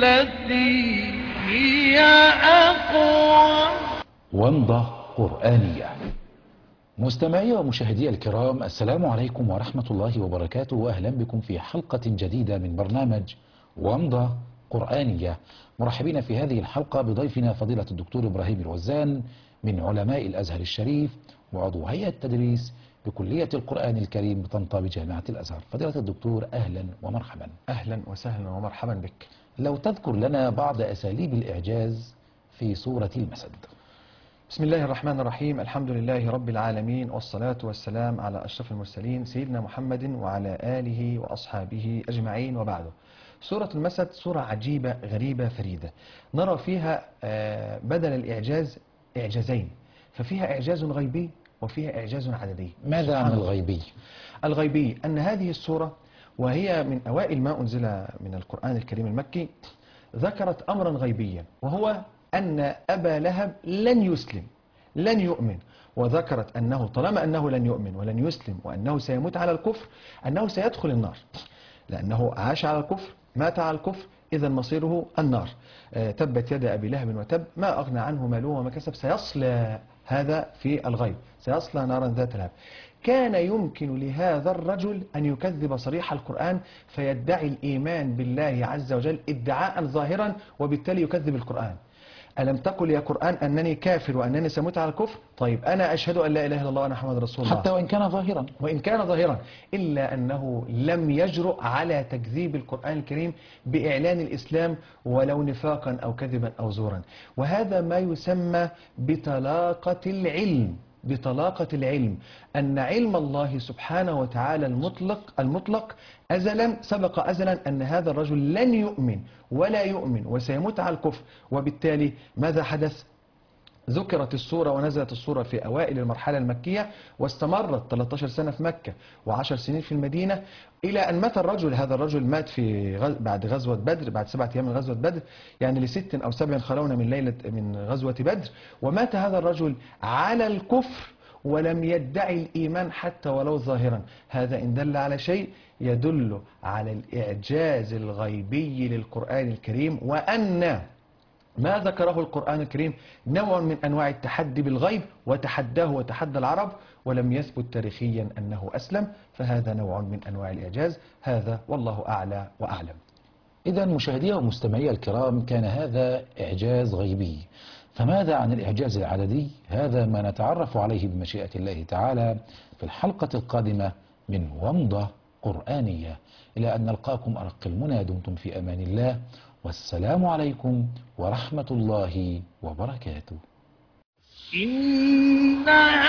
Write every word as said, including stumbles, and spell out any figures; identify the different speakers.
Speaker 1: بالتي هي أقوم.
Speaker 2: ومضة قرآنية. مستمعي ومشاهدي الكرام، السلام عليكم ورحمة الله وبركاته، وأهلا بكم في حلقة جديدة من برنامج ومضة قرآنية. مرحبين في هذه الحلقة بضيفنا فضيلة الدكتور إبراهيم الوزان من علماء الأزهر الشريف وعضو هيئة التدريس بكلية القرآن الكريم بطنطا بجامعة الأزهر. فضيلة الدكتور أهلا ومرحبا.
Speaker 3: أهلا وسهلا ومرحبا بك.
Speaker 2: لو تذكر لنا بعض أساليب الإعجاز في سورة المسد.
Speaker 3: بسم الله الرحمن الرحيم، الحمد لله رب العالمين، والصلاة والسلام على أشرف المرسلين سيدنا محمد وعلى آله وأصحابه أجمعين، وبعده. سورة المسد سورة عجيبة غريبة فريدة، نرى فيها بدل الإعجاز إعجازين، ففيها إعجاز غيبي وفيها إعجاز عددي.
Speaker 2: ماذا عن الغيبي؟
Speaker 3: الغيبي أن هذه السورة وهي من أوائل ما أنزل من القرآن الكريم المكي ذكرت أمرا غيبيا، وهو أن أبا لهب لن يسلم لن يؤمن، وذكرت أنه طالما أنه لن يؤمن ولن يسلم وأنه سيموت على الكفر أنه سيدخل النار، لأنه عاش على الكفر مات على الكفر، إذا مصيره النار. تبت يد أبي لهب وتب ما أغنى عنه ماله وما كسب، سيصلى، هذا في الغيب، سيصلى نارا ذات لهب. كان يمكن لهذا الرجل أن يكذب صريح القرآن فيدعي الإيمان بالله عز وجل ادعاء ظاهرا، وبالتالي يكذب القرآن. ألم تقل يا قرآن أنني كافر وأنني سموت على الكفر؟ طيب أنا أشهد أن لا إله إلا الله وأن محمد رسول الله،
Speaker 2: حتى وإن كان ظاهرا
Speaker 3: وإن كان ظاهرا، إلا أنه لم يجرؤ على تكذيب القرآن الكريم بإعلان الإسلام ولو نفاقا أو كذبا أو زورا. وهذا ما يسمى بطلاقة العلم، بطلاقة العلم، أن علم الله سبحانه وتعالى المطلق المطلق أزلا سبق أزلا أن هذا الرجل لن يؤمن ولا يؤمن وسيموت على الكفر. وبالتالي ماذا حدث؟ ذكرت السورة ونزلت السورة في أوائل المرحلة المكية، واستمرت ثلاث عشرة سنة في مكة وعشر سنين في المدينة، إلى أن مات الرجل. هذا الرجل مات في غز... بعد غزوة بدر، بعد سبعة أيام من غزوة بدر، يعني لست أو سبع خلون من ليلة من غزوة بدر، ومات هذا الرجل على الكفر ولم يدعي الإيمان حتى ولو ظاهرا. هذا إن دل على شيء يدل على الإعجاز الغيبي للقرآن الكريم، وأن ما ذكره القرآن الكريم نوع من أنواع التحدي بالغيب، وتحداه وتحدى العرب، ولم يثبت تاريخيا أنه أسلم، فهذا نوع من أنواع الإعجاز. هذا والله أعلى وأعلم.
Speaker 2: إذا مشاهدي ومستمعي الكرام، كان هذا إعجاز غيبي، فماذا عن الإعجاز العددي؟ هذا ما نتعرف عليه بمشيئة الله تعالى في الحلقة القادمة من ومضة قرآنية. إلى أن نلقاكم أرق المنى، دمتم في أمان الله، والسلام عليكم ورحمة الله وبركاته.
Speaker 1: إن